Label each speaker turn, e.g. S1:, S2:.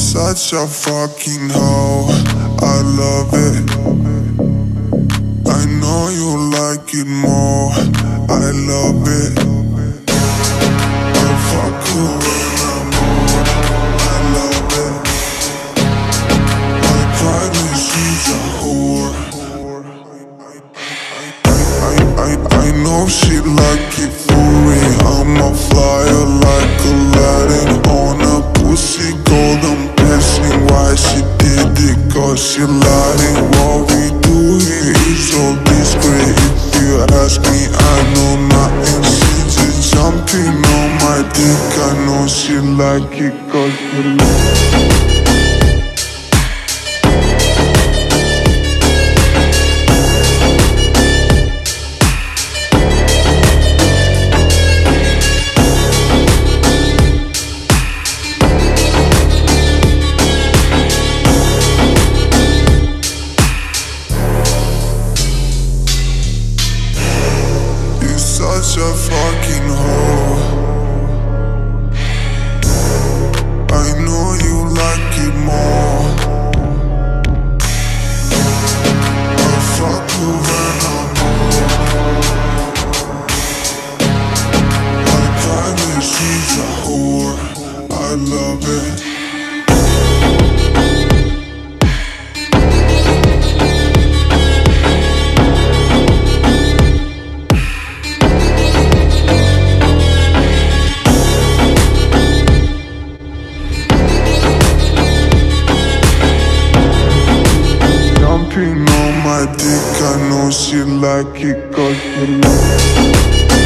S1: such a fucking hoe, I love it. I know you like it more, I love it. I fuck you when I'm bored, I love it. I probably she's a whore. I know she like it furry. I'm a flyer like Aladdin on a pussy golden blessing. Why she did it? Cause she lying. What we do here is so discreet. If you ask me, I know nothing. She just jumping on my dick. I know she like it cause she like it. Such a fucking hoe. I know you like it more. I fuck you when I'm bored. I promise she's a whore. I love it. On my dick, I know she like it cause she like it.